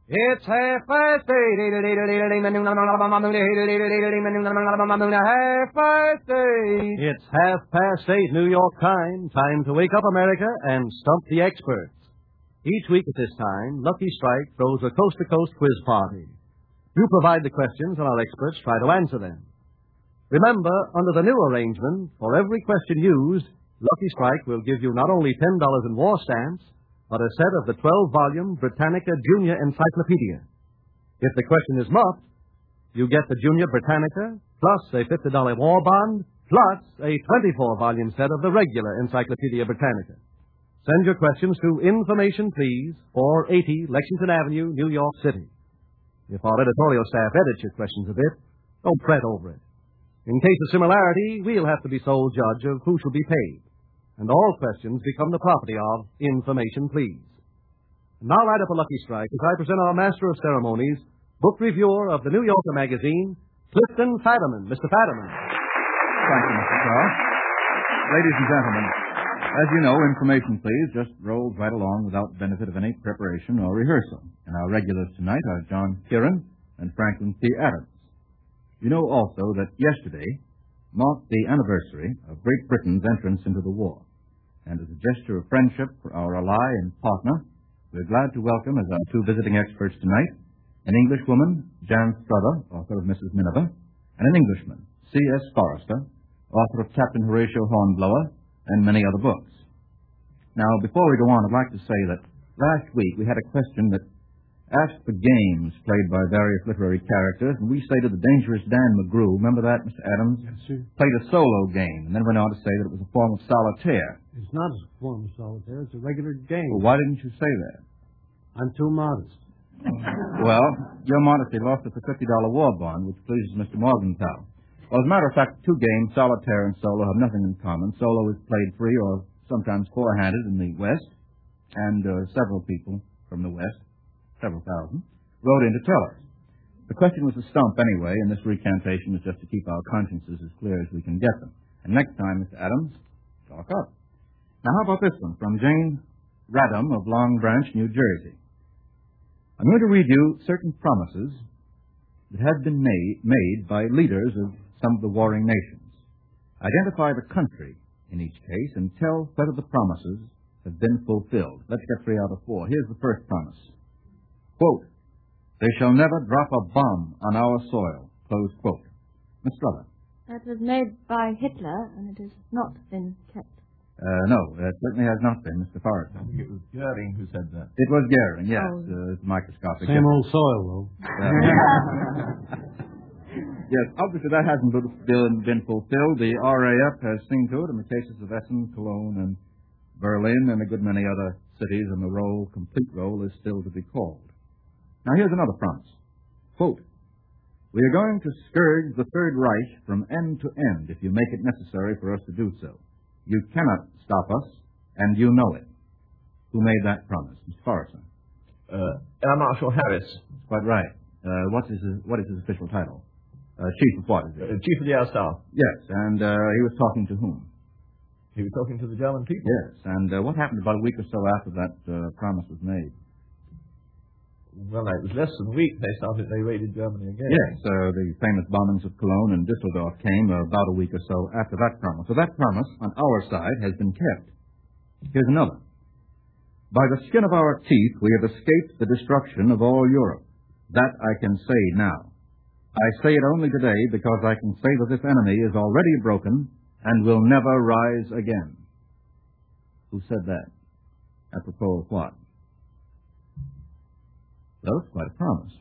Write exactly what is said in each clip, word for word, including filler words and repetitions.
It's half past eight. Half past eight. It's half past eight, New York time. Time to wake up America and stump the experts. Each week at this time, Lucky Strike throws a coast-to-coast quiz party. You provide the questions and our experts try to answer them. Remember, under the new arrangement, for every question used, Lucky Strike will give you not only ten dollars in war stamps, but a set of the twelve-volume Britannica Junior Encyclopedia. If the question is muffed, you get the Junior Britannica, plus a fifty dollars war bond, plus a twenty-four volume set of the regular Encyclopedia Britannica. Send your questions to Information Please, four eighty Lexington Avenue, New York City. If our editorial staff edits your questions a bit, don't fret over it. In case of similarity, we'll have to be sole judge of who shall be paid. And all questions become the property of Information Please. And now right up a Lucky Strike as I present our Master of Ceremonies, book reviewer of the New Yorker magazine, Clifton Fadiman. Mister Fadiman. Thank you, Mister Charles. Ladies and gentlemen, as you know, Information Please just rolls right along without benefit of any preparation or rehearsal. And our regulars tonight are John Kieran and Franklin P. Adams. You know also that yesterday marked the anniversary of Great Britain's entrance into the war. And as a gesture of friendship for our ally and partner, we're glad to welcome as our two visiting experts tonight an Englishwoman, Jan Strother, author of Missus Miniver, and an Englishman, C S Forrester, author of Captain Horatio Hornblower and many other books. Now, before we go on, I'd like to say that last week we had a question that asked for games played by various literary characters, and we stated the dangerous Dan McGrew, remember that, Mister Adams? Yes, sir. Played a solo game, and then went on to say that it was a form of solitaire. It's not a form of solitaire. It's a regular game. Well, why didn't you say that? I'm too modest. Well, your modesty lost us a fifty dollars war bond, which pleases Mister Morgenthau. Well, as a matter of fact, two games, solitaire and solo, have nothing in common. Solo is played free or sometimes four-handed in the West, and uh, several people from the West, several thousand, wrote in to tell us. The question was a stump anyway, and this recantation was just to keep our consciences as clear as we can get them. And next time, Mister Adams, talk up. Now, how about this one from Jane Radham of Long Branch, New Jersey? I'm going to read you certain promises that have been made, made by leaders of some of the warring nations. Identify the country in each case and tell whether the promises have been fulfilled. Let's get three out of four. Here's the first promise. Quote, they shall never drop a bomb on our soil. Close quote. Miss Strother. That was made by Hitler, and it has not been kept. Uh, no, it certainly has not been, Mister Forrest. I think it was Goering who said that. It was Goering, yes. Oh. Uh, it's microscopic. Same old soil, though. Yes, obviously that hasn't been, been fulfilled. The R A F has seen to it in the cases of Essen, Cologne, and Berlin, and a good many other cities, and the roll, complete roll, is still to be called. Now here's another promise. Quote, we are going to scourge the Third Reich from end to end if you make it necessary for us to do so. You cannot stop us, and you know it. Who made that promise? Mister Forrester. Uh, Air Marshal Harris. That's quite right. Uh, what is his, what is his official title? Uh, Chief of what is it? Uh, Chief of the Air Staff. Yes, and uh, he was talking to whom? He was talking to the German people. Yes, and uh, what happened about a week or so after that uh, promise was made? Well, it was less than a week they started, they raided Germany again. Yes, uh, the famous bombings of Cologne and Düsseldorf came uh, about a week or so after that promise. So that promise on our side has been kept. Here's another. By the skin of our teeth, we have escaped the destruction of all Europe. That I can say now. I say it only today because I can say that this enemy is already broken and will never rise again. Who said that? Apropos of what? Well, it's quite a promise.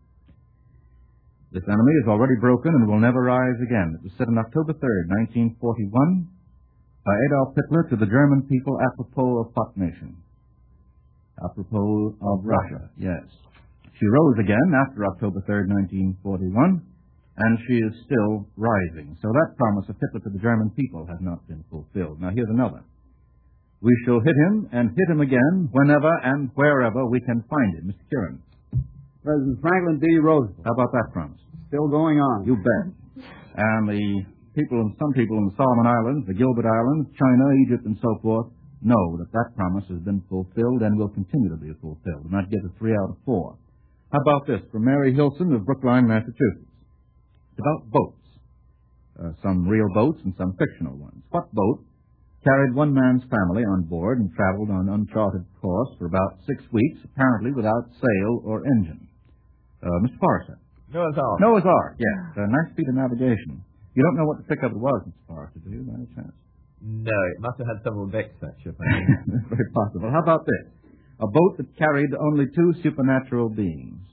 This enemy is already broken and will never rise again. It was said on October third, nineteen forty-one, by Adolf Hitler to the German people apropos of what nation? Apropos of Russia, yes. She rose again after October third, nineteen forty-one, and she is still rising. So that promise of Hitler to the German people has not been fulfilled. Now here's another. We shall hit him and hit him again whenever and wherever we can find him. Mister Kieran. President Franklin D. Roosevelt. How about that promise? Still going on. You bet. And the people, some people in the Solomon Islands, the Gilbert Islands, China, Egypt, and so forth, know that that promise has been fulfilled and will continue to be fulfilled. And that gives us three out of four. How about this from Mary Hilson of Brookline, Massachusetts? It's about boats. Uh, some real boats and some fictional ones. What boat carried one man's family on board and traveled on uncharted course for about six weeks, apparently without sail or engine? Uh, Mister Forrester. Noah's Ark. Noah's Ark, yes. A nice feat of navigation. You don't know what the pick of it was, Mister Forrester, do you, by any chance? No, it must have had several decks, that ship. I think. Very possible. How about this? A boat that carried only two supernatural beings.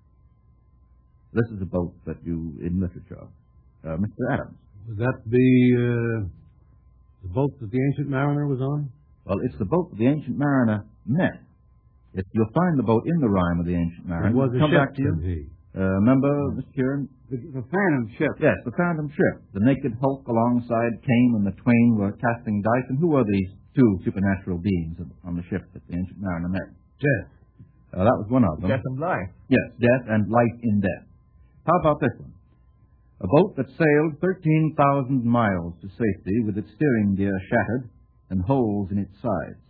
This is a boat that you, in literature, uh, Mister Adams. Would that be uh, the boat that the Ancient Mariner was on? Well, it's the boat that the Ancient Mariner met. If you'll find the boat in the rhyme of the Ancient Mariner. It was a come ship, back to you. said he. Uh, remember, Mister Kieran? The, the Phantom ship. Yes, the Phantom ship. The naked hulk alongside came and the twain were casting dice. And who were these two supernatural beings on the ship that the Ancient Mariner met? Death. Uh, that was one of them. Death and life. Yes, death and life in death. How about this one? A boat that sailed thirteen thousand miles to safety with its steering gear shattered and holes in its sides.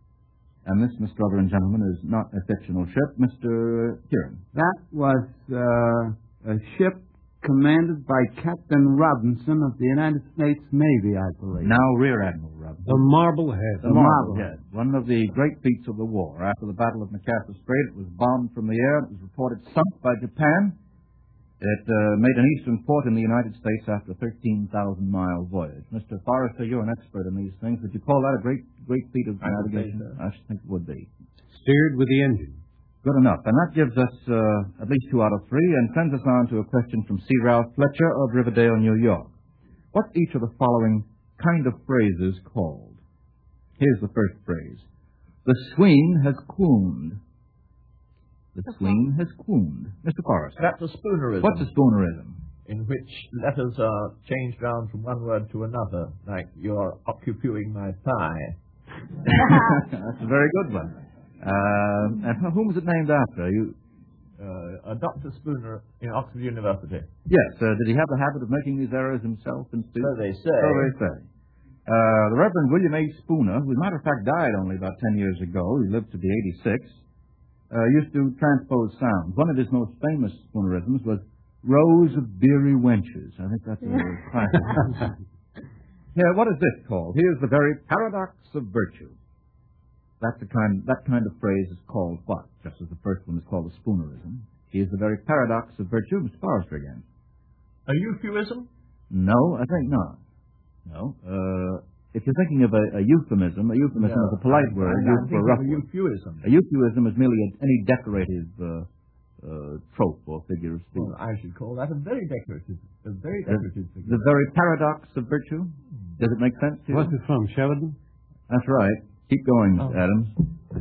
And this, Mister Brother and gentlemen, is not a fictional ship. Mister Kieran. That was uh, a ship commanded by Captain Robinson of the United States Navy, I believe. Now Rear Admiral Robinson. The Marblehead. The Marblehead. One of the great feats of the war. After the Battle of Macassar Strait, it was bombed from the air. It was reported sunk by Japan. It uh, made an eastern port in the United States after a thirteen thousand mile voyage. Mister Forrester, you're an expert in these things. Would you call that a great great feat of I would navigation? say so. I should think it would be. Steered with the engine. Good enough. And that gives us uh, at least two out of three and sends us on to a question from C. Ralph Fletcher of Riverdale, New York. What's each of the following kind of phrases called? Here's the first phrase. The swing has crooned. The swing has crooned. Mister Forrester. That's a spoonerism. What's a spoonerism? In which letters are changed round from one word to another, like you're occupying my thigh. That's a very good one. Um, and whom was it named after? You? Uh, a Doctor Spooner in Oxford University. Yes. Uh, did he have the habit of making these errors himself in speech? So they say. So they say. Uh, the Reverend William A. Spooner, who as a matter of fact died only about ten years ago, he lived to be eighty-six, uh, used to transpose sounds. One of his most famous spoonerisms was rows of beery wenches. I think that's a classic. Here, what is this called? Here's the very paradox of virtue. That's the kind, that kind of phrase is called what? Just as the first one is called a spoonerism. Here's the very paradox of virtue. Mister Forrester again. A euphuism? No, I think not. No. Uh, if you're thinking of a, a euphemism, a euphemism No, is a polite I- word I- used I'm for a thinking rough of a word. euphuism. A euphuism is merely a, any decorative uh, uh, trope or figure of speech. Well, I should call that a very decorative, a very The, decorative figure. the very paradox of virtue. Does it make sense to you? What's it from, Sheridan? That's right. Keep going, Mister Oh. Adams.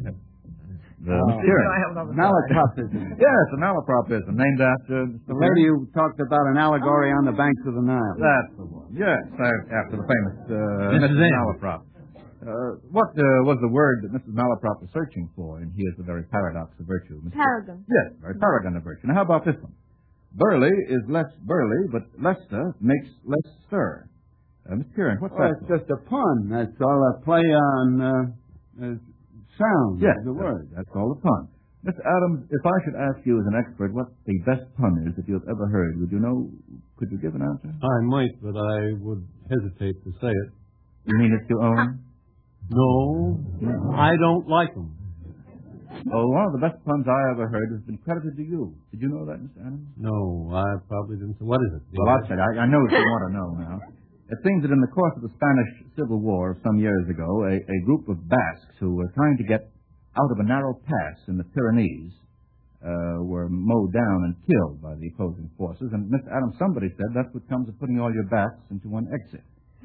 The Uh, Mister Kieran. I have another Malapropism. Yes, a malapropism named after The lady who talked about an allegory on the banks of the Nile. That's the one. Yes, uh, after the famous uh, Missus Missus M. Malaprop. Uh, what uh, was the word that Missus Malaprop was searching for? And here's the very paradox of virtue. Mister Paragon. Yes, very paragon of virtue. Now, how about this one? Burley is less burly, but Leicester makes less stir. Uh, Mister Kieran, what's Well, that? it's just a pun. That's all. A play on uh, uh, sound Yes, of the word. That's all a pun. Mister Adams, if I should ask you as an expert what the best pun is that you've ever heard, would you know? Could you give an answer? I might, but I would hesitate to say it. You mean it's your own? No, I don't like them. Oh, one of the best puns I ever heard has been credited to you. Did you know that, Mister Adams? No, I probably didn't. What is it? Well, I'll say I, I know if you want to know now. It seems that in the course of the Spanish Civil War some years ago, a, a group of Basques who were trying to get out of a narrow pass in the Pyrenees uh, were mowed down and killed by the opposing forces. And Mister Adams, somebody said that's what comes of putting all your Basques into one exit.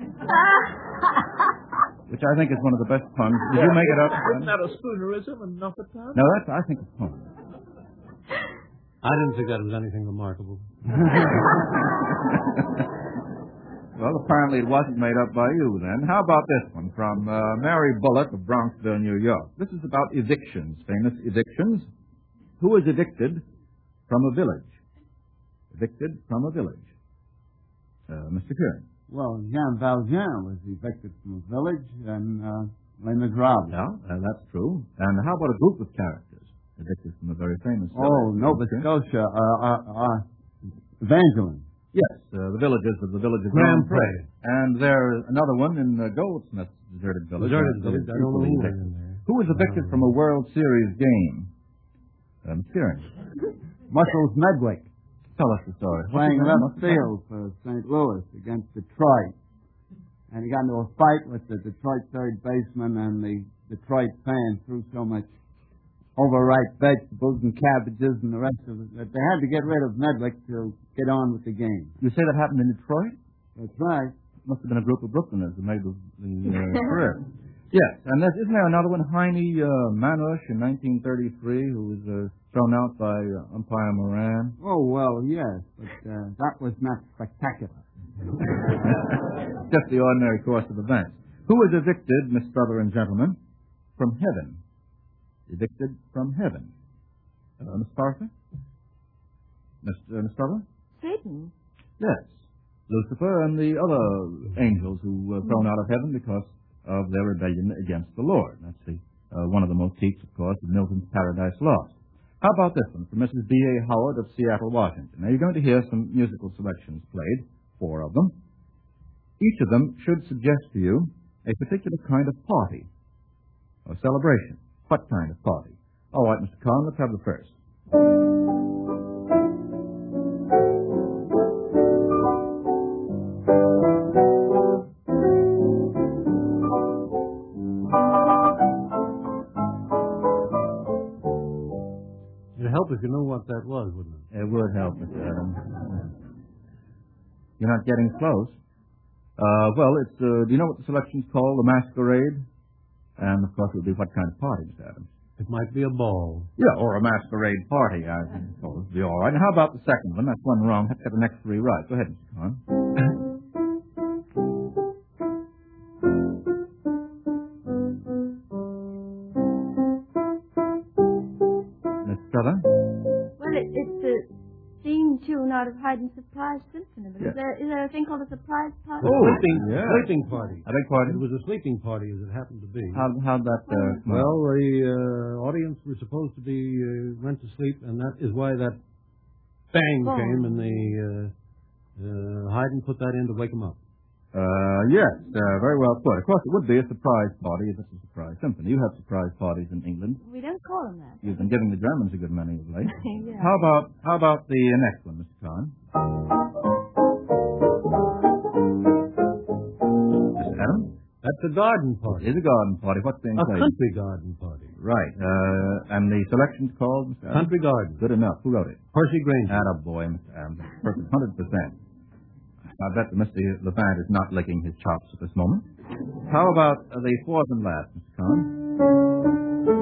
Which I think is one of the best puns. Did you make it up? Isn't that a spoonerism and not a pun? No, that's, I think, a pun. I didn't think that was anything remarkable. Well, apparently it wasn't made up by you then. How about this one from uh, Mary Bullock of Bronxville, New York? This is about evictions, famous evictions. Who is evicted from a village? Evicted from a village. Uh, Mister Kieran. Well, Jean Valjean was evicted from a village and uh, Les Miserables. Yeah, uh, that's true. And how about a group of characters? Evicted from a very famous... Uh, Oh, Nova Scotia. Uh, uh, uh, Evangeline. Yes, uh, the villages of the village of Grand Grand Pré. And there's another one in uh, Goldsmith's deserted village. Deserted Uh, village. I don't know equally who evicted. in there. Who was evicted from a World Series game? Uh, Mister Kieran, Muscles Medwick. tell us the story. What's Playing his name? left field for Saint Louis against Detroit. And he got into a fight with the Detroit third baseman, and the Detroit fan threw so much overripe vegetables and cabbages and the rest of it that they had to get rid of Medwick to get on with the game. You say that happened in Detroit? That's right. Must have been a group of Brooklyners who made the, the uh, career. Yes, and there's, isn't there another one, Heine uh, Manush in nineteen thirty-three, who was uh, thrown out by uh, umpire Moran? Oh, well, yes, but uh, that was not spectacular. Just the ordinary course of events. Who was evicted, Miss Brother and gentlemen, from heaven? Evicted from heaven. Uh, Miss Parker? Miss, uh, Miss Brother? Satan. Yes. Lucifer and the other angels who were thrown out of heaven because of their rebellion against the Lord. That's the, uh, one of the motifs, of course, of Milton's Paradise Lost. How about this one from Missus B A Howard of Seattle, Washington? Now, you're going to hear some musical selections played, four of them. Each of them should suggest to you a particular kind of party or celebration. What kind of party? All right, Mister Kahn, let's have the first. It'd help if you knew what that was, wouldn't it? It would help, Mister Adams. You're not getting close. Uh, well, it's, uh, do you know what the selection's called? The Masquerade? And, of course, it would be what kind of party, Mister Adams? It might be a ball. Yeah, or a masquerade party, I suppose. Be all right. And how about the second one? That's one wrong. Have to get the next three right. Go ahead, Mister Kahn. Miss Brother? Well, it, it's the theme tune out of Haydn's Surprise Symphony. But Yeah. is, there, is there a thing called a surprise party? Oh, sleeping, yeah. sleeping party. I beg pardon? It was a sleeping party, as it happened to be. How, how'd that, uh, Well, the uh, audience were supposed to be uh, went to sleep, and that is why that bang Oh. came, and the uh, uh, Haydn put that in to wake them up. Uh, yes, uh, very well put. Of course, it would be a surprise party if it's a surprise symphony. You have surprise parties in England. We don't call them that. You've been giving the Germans a good many of late. Yeah. How about how about the uh, next one, Mister Kahn? Mister Adams? That's a garden party. It's a garden party. What's being A played? country garden party. Right. Uh, and the selection's called, Mister Adams? Country garden. Good enough. Who wrote it? Percy Granger. Attaboy, Mister Adams. Perfect. one hundred percent. I bet that Mister Levant is not licking his chops at this moment. How about uh, the fourth and last, Mister Kahn?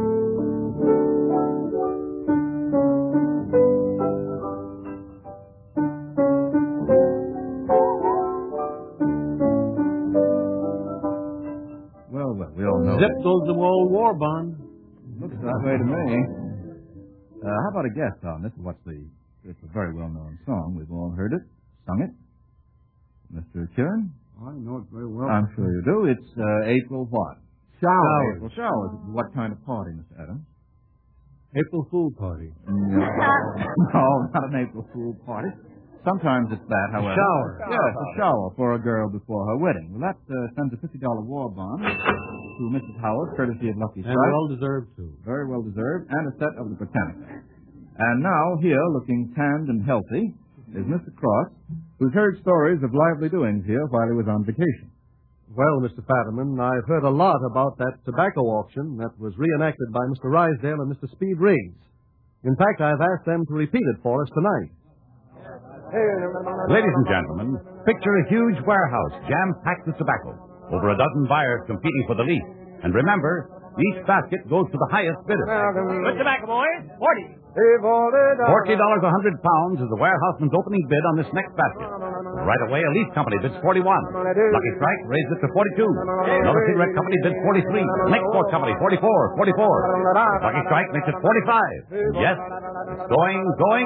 Well, well, we all know. Zip goes the old war bond. Looks that way to me. Uh, how about a guess on this? What's the? It's a very well-known song. We've all heard it, sung it. Mister Kieran? I know it very well. I'm sure you do. It's uh, April what? Showers. April showers. What kind of party, Mister Adams? April Fool party. No, no, not an April Fool party. Sometimes it's that, however. shower. Yes, a shower for a girl before her wedding. Well, that uh, sends a fifty dollar war bond to Missus Howard, courtesy of Lucky And Strike. well deserved, too. Very well deserved, and a set of the Britannica. And now, here, looking tanned and healthy, is Mister Cross, who's heard stories of lively doings here while he was on vacation. Well, Mister Fadiman, I've heard a lot about that tobacco auction that was reenacted by Mister Rysdale and Mister Speed Riggs. In fact, I've asked them to repeat it for us tonight. Ladies and gentlemen, picture a huge warehouse jam-packed with tobacco. Over a dozen buyers competing for the lead. And remember, each basket goes to the highest bidder. Good tobacco, boys. Forty. Forty dollars a hundred pounds is the warehouseman's opening bid on this next basket. Right away, a lease company bids forty-one. Lucky Strike raises it to forty-two. Another cigarette company bids forty-three. Next sport company forty-four, forty-four. Lucky Strike makes it forty-five. Yes, it's going, going.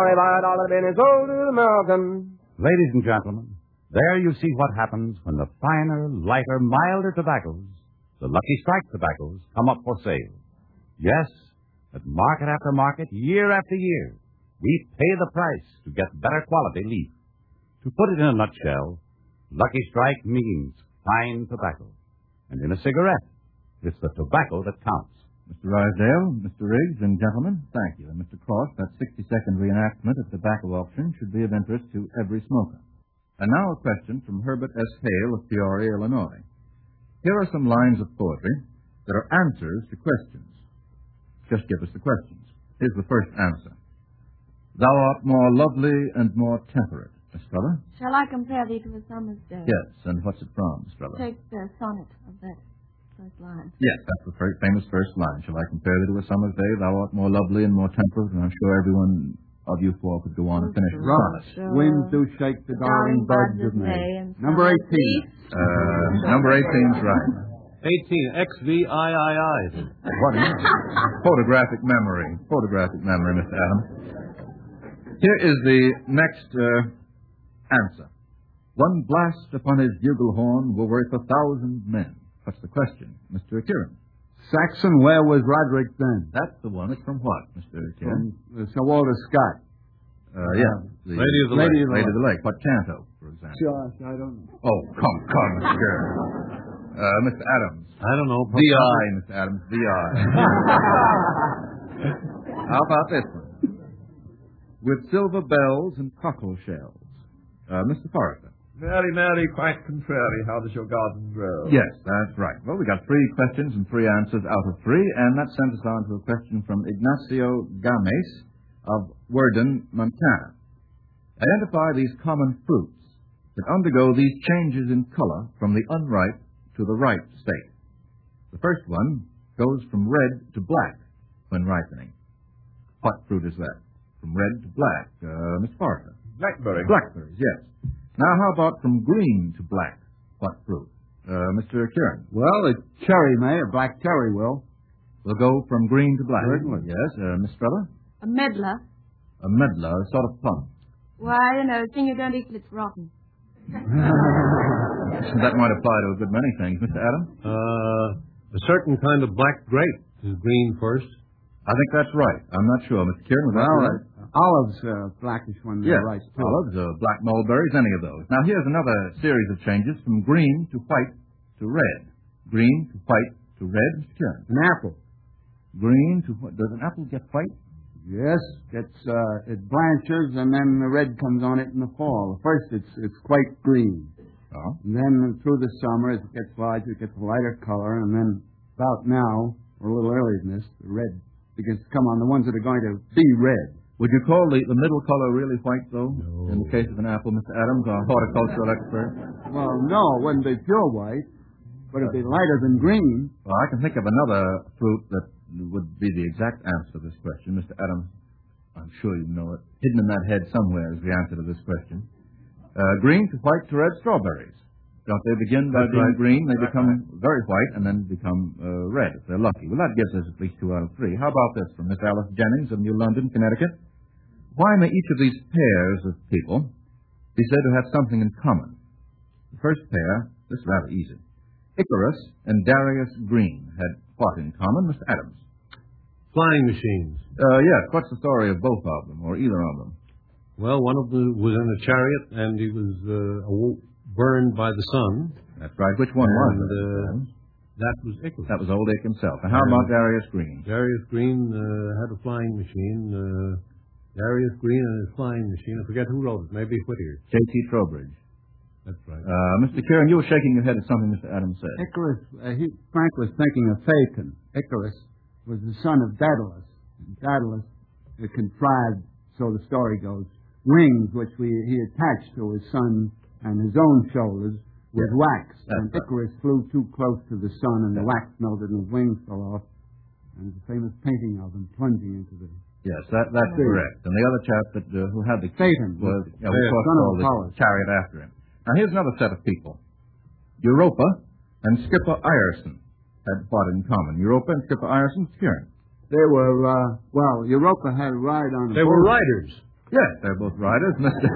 Ladies and gentlemen, there you see what happens when the finer, lighter, milder tobaccos, the Lucky Strike tobaccos, come up for sale. Yes, That market after market, year after year, we pay the price to get better quality leaf. To put it in a nutshell, Lucky Strike means fine tobacco. And in a cigarette, it's the tobacco that counts. Mister Rysdale, Mister Riggs, and gentlemen, thank you. And Mister Cross, that sixty-second reenactment of tobacco auction should be of interest to every smoker. And now a question from Herbert S. Hale of Peoria, Illinois. Here are some lines of poetry that are answers to questions. Just give us the questions. Here's the first answer. Thou art more lovely and more temperate, Miss Strella. Shall I compare thee to a summer's day? Yes, and what's it from, Miss Strella? Take the sonnet of that first line. Yes, that's the very famous first line. Shall I compare thee to a summer's day? Thou art more lovely and more temperate, and I'm sure everyone of you four could go on and finish the sonnet. Sure. Winds do shake the darling buds of May. Number eighteen. Uh, number eighteen's right. eighteen, X V I I I. What is it? Photographic memory. Photographic memory, Mister Adams. Here is the next uh, answer. One blast upon his bugle horn were worth a thousand men. What's the question, Mister Kieran? Saxon, where was Roderick then? That's the one. It's from what, Mister Kieran? From uh, Sir Walter Scott. Uh, yeah. The Lady of the Lady Lake. of the Lady of the Lake. What canto, for example? Sure, I don't know. Oh, come, come, Mister Kieran. Uh, Mister Adams. I don't know. V I, Mister Adams, V I. How about this one? With silver bells and cockle shells. Uh, Mister Forrester. Mary, Mary, quite contrary, how does your garden grow? Yes, that's right. Well, we got three questions and three answers out of three, and that sends us on to a question from Ignacio Games of Worden, Montana. Identify these common fruits that undergo these changes in color from the unripe to the ripe state. The first one goes from red to black when ripening. What fruit is that? From red to black. Uh, Miss Forrester. Blackberry. Blackberries, yes. Now, how about from green to black? What fruit? Uh, Mister Kieran. Well, a cherry may, a black cherry will. We'll go from green to black. Certainly. Yes. Uh, Miss Strella? A medlar. A medlar, a sort of plum. Why, you know, the thing you don't eat till it's rotten. That might apply to a good many things. Mister Adams? Uh, a certain kind of black grape is green first. I think that's right. I'm not sure. Mister Kieran, was that Well, right? uh, olives, uh, blackish one, Yes, right. too. olives, uh, black mulberries, any of those. Now, here's another series of changes from green to white to red. Green to white to red. Mister Kieran. An apple. Green to what? Does an apple get white? Yes, it's uh, it blanches and then the red comes on it in the fall. First, it's it's quite green. Oh. And then through the summer, as it gets larger, it gets a lighter color, and then about now, or a little earlier than this, the red begins to come on the ones that are going to be red. Would you call the, the middle color really white, though? No. In the case of an apple, Mister Adams, our horticultural expert? Well, no, it wouldn't be pure white, but it'd be lighter than green. Well, I can think of another fruit that would be the exact answer to this question. Mister Adams, I'm sure you know it. Hidden in that head somewhere is the answer to this question. Uh, green to white to red strawberries. Don't they begin by That's being right. green? They become very white and then become uh, red if they're lucky. Well, that gives us at least two out of three. How about this from Miss Alice Jennings of New London, Connecticut? Why may each of these pairs of people be said to have something in common? The first pair, this is rather easy. Icarus and Darius Green had what in common, Mister Adams? Flying machines. Uh, yes, what's the story of both of them, or either of them? Well, one of them was in a chariot, and he was uh, awo- burned by the sun. That's right. Which one was And, it? Mister uh, Adams? That was Icarus. That was Old Ick himself. And how Yeah. about Darius Green? Darius Green uh, had a flying machine. Uh, Darius Green and his flying machine. I forget who wrote it. Maybe Whittier. J T Trowbridge. That's right. Uh, Mister Kieran, you were shaking your head at something Mister Adams said. Icarus, uh, he, Frank was thinking of Phaeton. Icarus was the son of Daedalus. And Daedalus uh, contrived, so the story goes, wings which we, he attached to his son and his own shoulders with Yes, wax. that's And right. Icarus flew too close to the sun, and the That's wax melted and his wings fell off. And there's a famous painting of him plunging into the... Yes, that, that's Yeah. correct. And the other chap that uh, who had the Phaeton. was, yeah, we Yeah, course son of called Apollo. the chariot after him. Now here's another set of people. Europa and Skipper Ireson had what in common? Europa and Skipper Ireson, Kieran. They were, uh, well, Europa had a ride on a They were boat. riders. Yes, they're both riders. Mister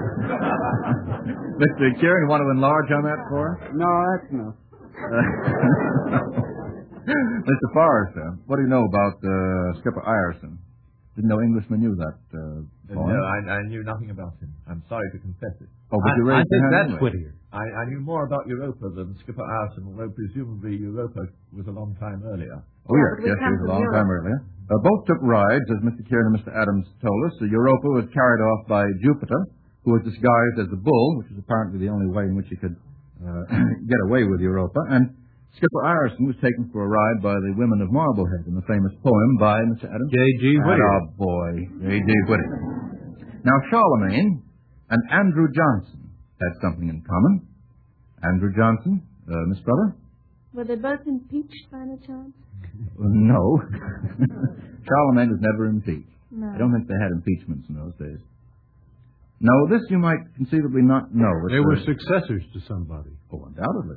Mister Kieran, you want to enlarge on that for us? No, that's enough. Uh, Mister Forrester, what do you know about uh, Skipper Ireson? Didn't know Englishmen knew that uh, Uh, no, I, I knew nothing about him. I'm sorry to confess it. Oh, but you I, I raised think your hand that's anyway. Whittier. I, I knew more about Europa than Skipper Ireson, although presumably Europa was a long time earlier. Oh, Yeah, yes, but we yes, come it was a from long Europe. time earlier. Uh, both took rides, as Mister Kieran and Mister Adams told us. The Europa was carried off by Jupiter, who was disguised as the bull, which was apparently the only way in which he could uh, get away with Europa. And Skipper Ireson was taken for a ride by the women of Marblehead in the famous poem by Mister Adams. J G Whittier. Oh, boy, J G Whittier. Now, Charlemagne and Andrew Johnson had something in common. Andrew Johnson, uh, Miss Brother? Were they both impeached by any chance? No. Charlemagne was never impeached. No. I don't think they had impeachments in those days. No, this you might conceivably not know. It's They were a- successors to somebody. Oh, undoubtedly.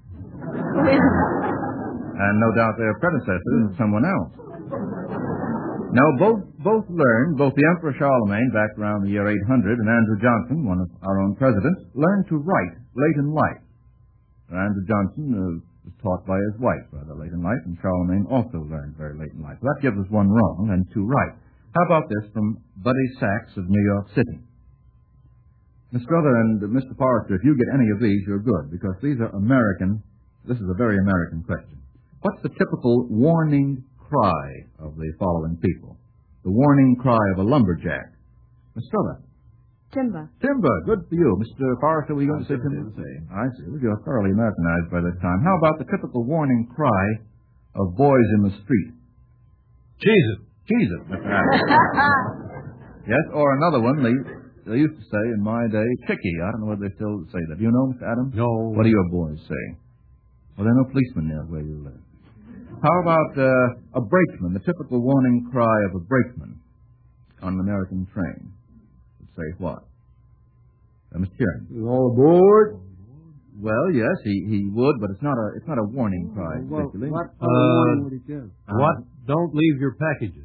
And no doubt their predecessors, someone else. No, both both learned, both the Emperor Charlemagne back around the year eight hundred and Andrew Johnson, one of our own presidents, learned to write late in life. Andrew Johnson uh, was taught by his wife rather late in life, and Charlemagne also learned very late in life. So that gives us one wrong and two right. How about this from Buddy Sachs of New York City? Miss Brother and Mister Forrester, if you get any of these, you're good, because these are American. This is a very American question. What's the typical warning cry of the following people? The warning cry of a lumberjack. Miss Brother. Timber. Timber. Good for you. Mister Forrester, were you going to say timber? I see. Well, you're thoroughly Americanized by this time. How about the typical warning cry of boys in the street? Jesus. Jesus, Mister Adams. Yes, or another one, they, they used to say in my day, chickie. I don't know whether they still say that. Do you know, Mister Adams? No. What do your boys say? Well, there are no policemen near where you live. How about uh, a brakeman, the typical warning cry of a brakeman on an American train? Would say what? Uh, Mister Kieran. All aboard. Well, yes, he, he would, but it's not a it's not a warning cry Well, particularly. what Uh, warning would he give? What? Don't leave your packages.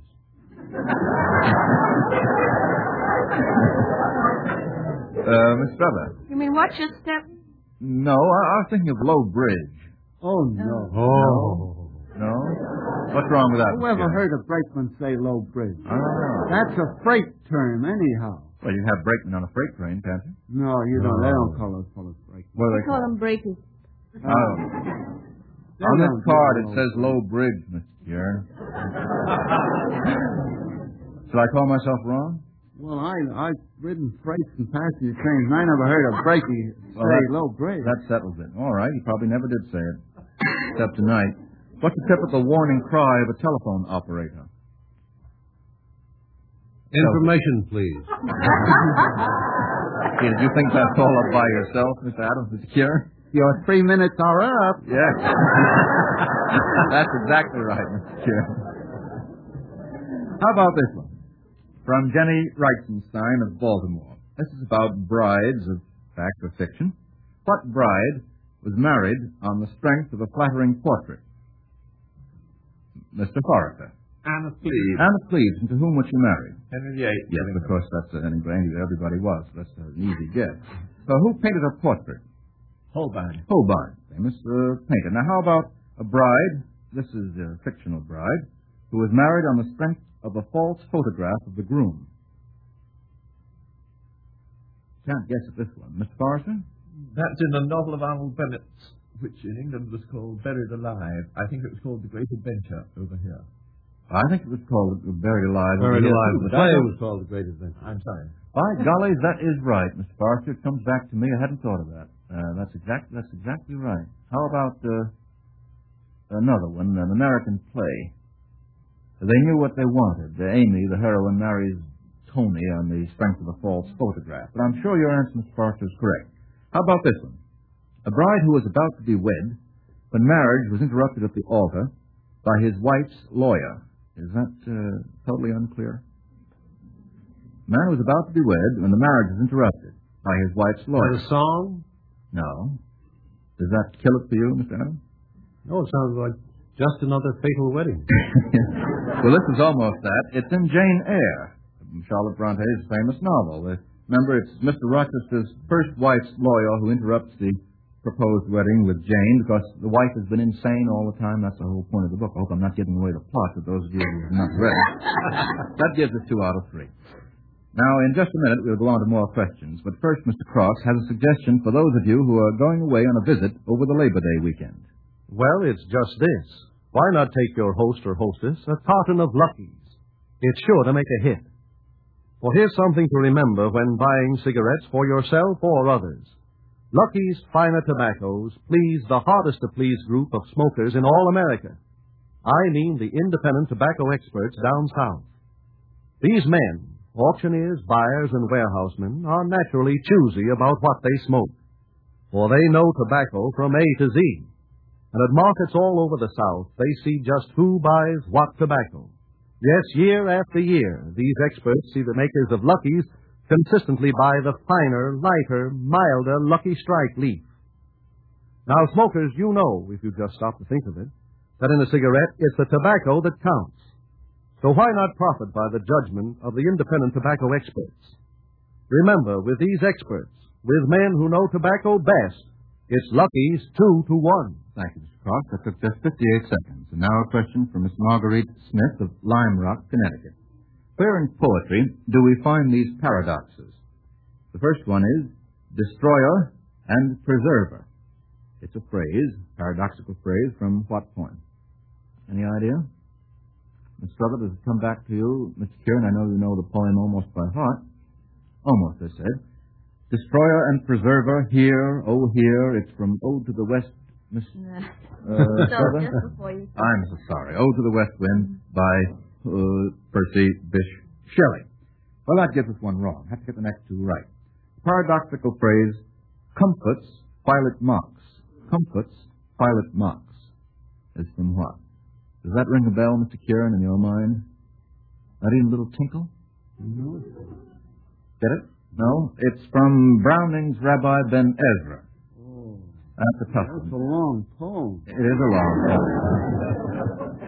Uh, Miss Brother. You mean watch your step? No, I, I was thinking of Low Bridge. Oh, no. Oh. No? What's wrong with that? Whoever Mister heard a brakeman say low bridge? Kieran? Oh. That's a freight term, anyhow. Well, you can have brakemen on a freight train, can't you? No, you don't. They No. don't call those fellows brakemen. What do We they call call them breakers. Oh. On this don't card do it low says Low Bridge, Mister Kieran. Shall I call myself wrong? Well, I, I've ridden freights and passenger trains, and I never heard a brakie say Well, that- low bridge. That settles it. All right, you probably never did say it, except tonight. What's the typical warning cry of a telephone operator? Information, please. Gee, did you think that's all up by yourself, Mister Adams, Mister Kieran? Your three minutes are up. Yes. That's exactly right, Mister Kieran. How about this one? From Jenny Reitzenstein of Baltimore. This is about brides of fact or fiction. What bride was married on the strength of a flattering portrait? Mister Forrester. Anne of Cleves. Anne of Cleves, and to whom was she married? Henry the Eighth. Yes, of course, that's an ingrained. Everybody was. That's an easy guess. So who painted her portrait? Holbein. Holbein, famous uh, painter. Now, how about a bride? This is a fictional bride who was married on the strength of a false photograph of the groom. Can't guess at this one, Mister Forrester. That's in a novel of Arnold Bennett's, which in England was called Buried Alive. I think it was called The Great Adventure over here. I think it was called Buried Alive. Buried over here, Alive. too, The but play I- was called The Great Adventure. I'm sorry. By golly, that is right, Mister Forrester. It comes back to me. I hadn't thought of that. Uh, that's exactly that's exactly right. How about uh, another one, an American play? They knew what they wanted. Uh, Amy, the heroine, marries Tony on the strength of a false photograph. But I'm sure your answer, Mister Forrester, is correct. How about this one? A bride who was about to be wed, when marriage was interrupted at the altar by his wife's lawyer. Is that uh, totally unclear? A man was about to be wed when the marriage was interrupted by his wife's lawyer. And a song? No. Does that kill it for you, Mister Adams? No, it sounds like just another fatal wedding. Well, this is almost that. It's in Jane Eyre, Charlotte Bronte's famous novel. Uh, remember, it's Mister Rochester's first wife's lawyer who interrupts the proposed wedding with Jane because the wife has been insane all the time. That's the whole point of the book. I hope I'm not giving away the plot to those of you who have not read it. That gives us two out of three. Now, in just a minute, we'll go on to more questions. But first, Mister Cross has a suggestion for those of you who are going away on a visit over the Labor Day weekend. Well, it's just this. Why not take your host or hostess a carton of Lucky's? It's sure to make a hit. For here's something to remember when buying cigarettes for yourself or others. Lucky's finer tobaccos please the hardest-to-please group of smokers in all America. I mean the independent tobacco experts down south. These men, auctioneers, buyers, and warehousemen, are naturally choosy about what they smoke. For they know tobacco from A to Z. And at markets all over the South, they see just who buys what tobacco. Yes, year after year, these experts see the makers of Lucky's consistently buy the finer, lighter, milder Lucky Strike leaf. Now, smokers, you know, if you just stop to think of it, that in a cigarette, it's the tobacco that counts. So why not profit by the judgment of the independent tobacco experts? Remember, with these experts, with men who know tobacco best, it's Lucky's two to one. Thank you, Mister Cross. That took just fifty-eight seconds. And now a question from Miss Marguerite Smith of Lime Rock, Connecticut. Where in poetry do we find these paradoxes? The first one is destroyer and preserver. It's a phrase, paradoxical phrase, from what poem? Any idea? Miss Strother, does it come back to you? Mister Kieran, I know you know the poem almost by heart. Almost, I said. Destroyer and preserver, here, oh here, it's from Ode to the West, Miss No. uh, so, Strother? just before you... I'm so sorry. Ode to the West Wind by uh, Percy Bysshe Shelley. Well, that gives us one wrong. Have to get the next two right. Paradoxical phrase, comforts while it mocks. Comforts while it mocks. Is from what? Does that ring a bell, Mister Kieran, in your mind? Not even a little tinkle? No. Get it? No? It's from Browning's Rabbi Ben Ezra. Oh. That's a tough That's one. a long poem. It is a long poem.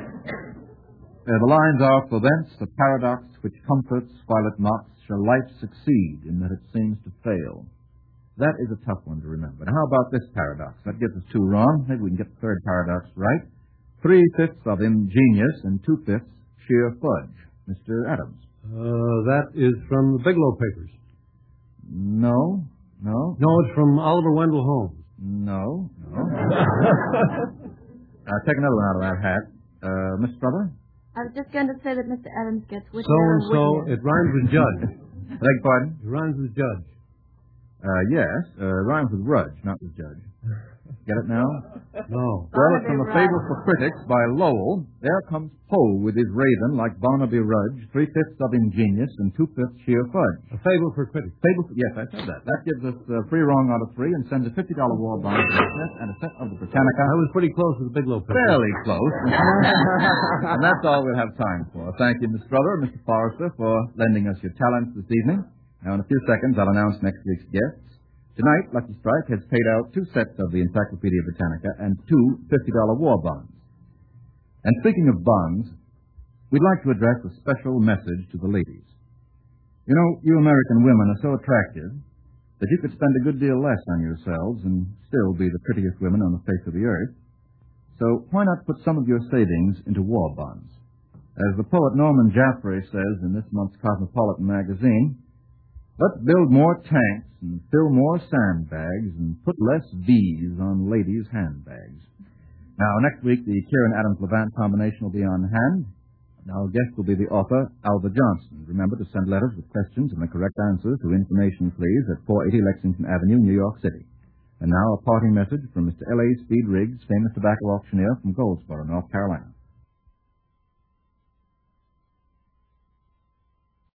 Uh, the lines are, for thence the paradox which comforts while it mocks shall life succeed in that it seems to fail. That is a tough one to remember. Now, how about this paradox? That gives us two wrong. Maybe we can get the third paradox right. Three-fifths of ingenious and two-fifths sheer fudge. Mister Adams. Uh, that is from the Bigelow Papers. No, no. No, it's from Oliver Wendell Holmes. No, no. uh, take another one out of that hat. Uh, Miss Strother? I was just going to say that Mister Adams gets So Whittier and so, Whittier. it rhymes with judge. Beg your pardon? It rhymes with judge. Uh, yes, uh, rhymes with rudge, not with judge. Get it now? No. Well, it's Barnaby from A Rudge. Fable for Critics by Lowell. There comes Poe with his raven like Barnaby Rudge, three-fifths of ingenious and two-fifths sheer fudge. A fable for critics. Fable for, yes, I said that. That gives us uh, three wrong out of three and sends a fifty dollar war bond to Smith and a set of the Britannica. I was pretty close with the Bigelow Papers. Fairly close. And that's all we'll have time for. Thank you, Miss Strother and Mister Forrester, for lending us your talents this evening. Now, in a few seconds, I'll announce next week's guests. Tonight, Lucky Strike has paid out two sets of the Encyclopedia Britannica and two fifty dollar war bonds. And speaking of bonds, we'd like to address a special message to the ladies. You know, you American women are so attractive that you could spend a good deal less on yourselves and still be the prettiest women on the face of the earth. So why not put some of your savings into war bonds? As the poet Norman Jaffray says in this month's Cosmopolitan magazine, let's build more tanks and fill more sandbags and put less V's on ladies' handbags. Now, next week, the Kieran Adams-Levant combination will be on hand. Our guest will be the author, Alva Johnson. Remember to send letters with questions and the correct answers to Information Please at four eighty Lexington Avenue, New York City. And now a parting message from Mister L A. Speed Riggs, famous tobacco auctioneer from Goldsboro, North Carolina.